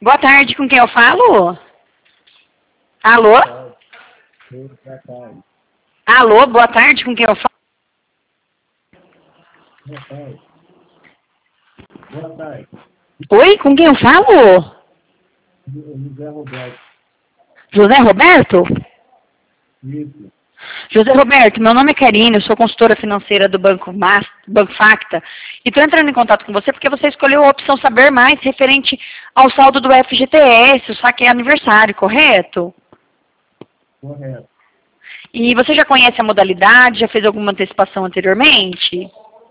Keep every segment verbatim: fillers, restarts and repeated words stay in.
Boa tarde, com quem eu falo? Alô? Boa tarde. Alô, boa tarde, com quem eu falo? Boa tarde. Boa tarde. Oi, com quem eu falo? José Roberto. José Roberto? Isso. José Roberto, meu nome é Karine, eu sou consultora financeira do Banco, Mas, Banco Facta e estou entrando em contato com você porque você escolheu a opção Saber Mais referente ao saldo do F G T S, o saque aniversário, correto? Correto. E você já conhece a modalidade, já fez alguma antecipação anteriormente?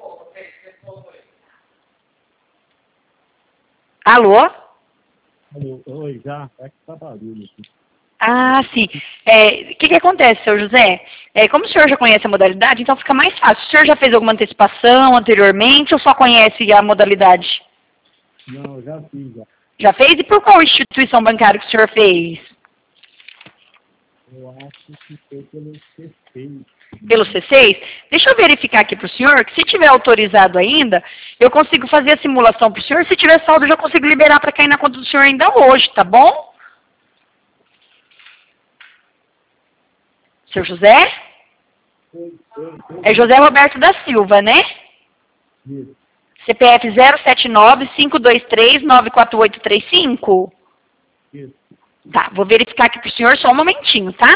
Alô? Alô, oi, já? É que tá barulho aqui. Ah, sim. É, o que, que acontece, seu José? É, como o senhor já conhece a modalidade, então fica mais fácil. O senhor já fez alguma antecipação anteriormente ou só conhece a modalidade? Não, eu já fiz, já. Já fez? E por qual instituição bancária que o senhor fez? Eu acho que foi pelo C seis. Pelo C seis? Deixa eu verificar aqui para o senhor, que se tiver autorizado ainda, eu consigo fazer a simulação para o senhor. Se tiver saldo, eu já consigo liberar para cair na conta do senhor ainda hoje, tá bom? Seu José? Foi, foi, foi. É José Roberto da Silva, né? Isso. C P F zero sete nove, cinco dois três, nove quatro oito três cinco? Isso. Tá, vou verificar aqui pro senhor só um momentinho, tá?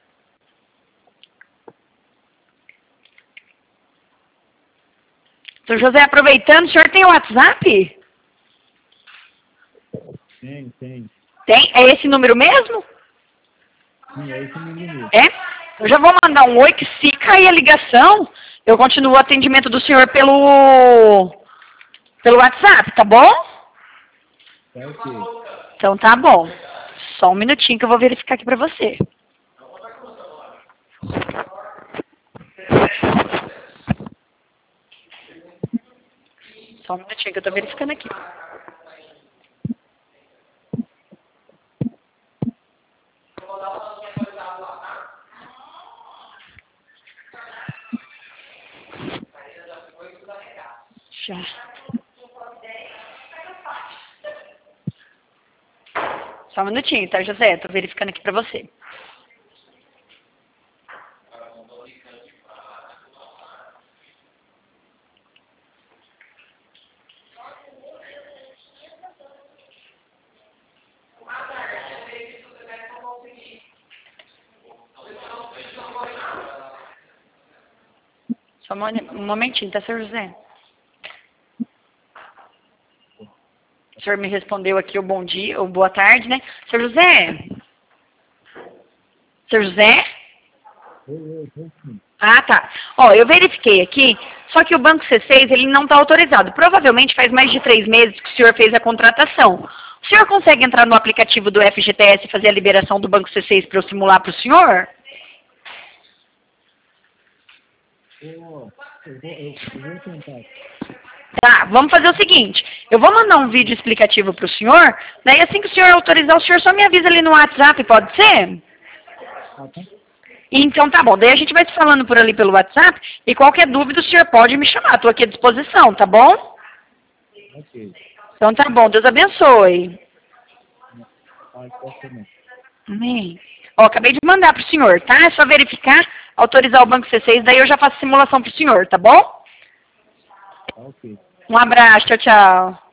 Seu José, aproveitando, o senhor tem o WhatsApp? Tem, tem. Tem? É esse número mesmo? Sim, é esse menino. É? Eu já vou mandar um oi, que se cair a ligação, eu continuo o atendimento do senhor pelo, pelo WhatsApp, tá bom? Tá ok. Então tá bom. Só um minutinho que eu vou verificar aqui pra você. Só um minutinho que eu tô verificando aqui. Já. Só um minutinho, tá, José? Tô verificando aqui pra você. Só um momentinho, tá, seu José? O senhor me respondeu aqui o bom dia, ou boa tarde, né? Seu José? Seu José? Oi, oi, oi, sim. Ah, tá. Ó, eu verifiquei aqui, só que o Banco C seis, ele não está autorizado. Provavelmente faz mais de três meses que o senhor fez a contratação. O senhor consegue entrar no aplicativo do F G T S e fazer a liberação do Banco C seis para eu simular para o senhor? Ô, eu vou, eu, eu vou tentar. Tá, vamos fazer o seguinte. Eu vou mandar um vídeo explicativo para o senhor, daí assim que o senhor autorizar, o senhor só me avisa ali no WhatsApp, pode ser? Ah, tá? Então tá bom, daí a gente vai se falando por ali pelo WhatsApp e qualquer dúvida o senhor pode me chamar, estou aqui à disposição, tá bom? Ok. Então tá bom, Deus abençoe. Ah, então tá bom. Amém. Ó, acabei de mandar pro senhor, tá? É só verificar, autorizar o Banco C seis, daí eu já faço simulação pro senhor, tá bom? Tá ok. Um abraço, tchau, tchau.